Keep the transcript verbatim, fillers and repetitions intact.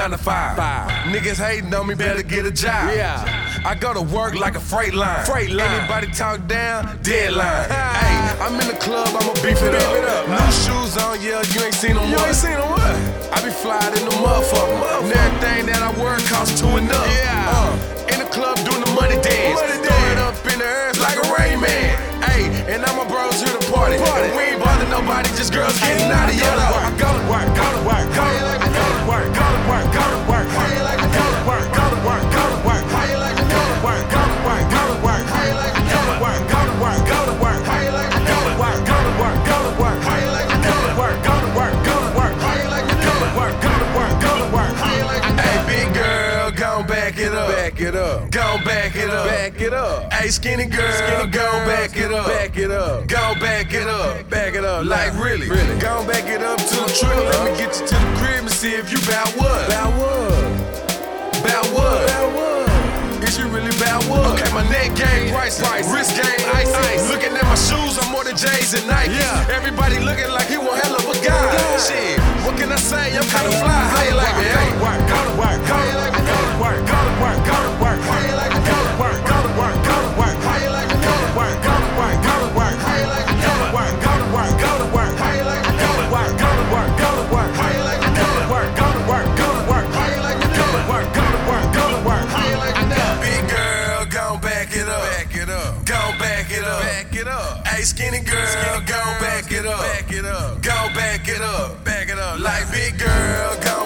nine to five. Five. Niggas hating on me, better get a job. Yeah. I go to work like a freight line. Freight line. Anybody talk down, deadline. Hey, I'm in the club, I'ma beef it Beef up. it up. New shoes on, yeah, you ain't seen them. You what? ain't seen them what? I be flying in the motherfucker. And everything that I wear costs two and up. Yeah. Uh, in the club doing the money dance. Money Throw it dance. up in the air like a Rain Man. Hey, and all my bros here to party. Party. And we ain't bother nobody, just girls getting out of your life. I go to work, go to work, go to work, go to work, go to work, go to work. How you like to go to work, go to work, go to work. How you like to go to work, go to work, go to work. How you like to go to work, go to work, go to work. How you like to go to work, go to work, go to work. How you like to go to work, go to work, go to work. How you like to go to work, go to work, go to work. How you like to go? Hey, big girl, gon' back it up, Back it up. gon' back it up, Back it up. Hey, skinny girl, Skinny go girls, back it up, back it up. go back it up, Back it up. like now. really, Really. go back it up to the trailer. Let me get you to the crib and see if you bout what, Bout what? bout what, Bout what? is you really bout what? Okay, my neck game, price, Price. wrist game, ice, ice. Looking at my shoes, I'm more than J's and Nike. Yeah. Everybody looking like he one hell of a guy. Shit, what can I say? I'm kinda fly. How you like me? Go to work, go to work, go to work, go to work, go to work, go to work. How you like to go to work, go to work, go to work. How you like to go to work, go to work, go to work. How you like to go to work, go to work, go to work. How you like to go to work, go to work, go to work. How you like to go to work, go to work, go to work. How you like to go to work, go to work, go to work. How you like to go? Big girl, gon' back it up, Back it up. gon' back it up, Back it up. Hey, skinny girl, gon' back it up, Back it up. go back it up, back it up. Like big girl, gon'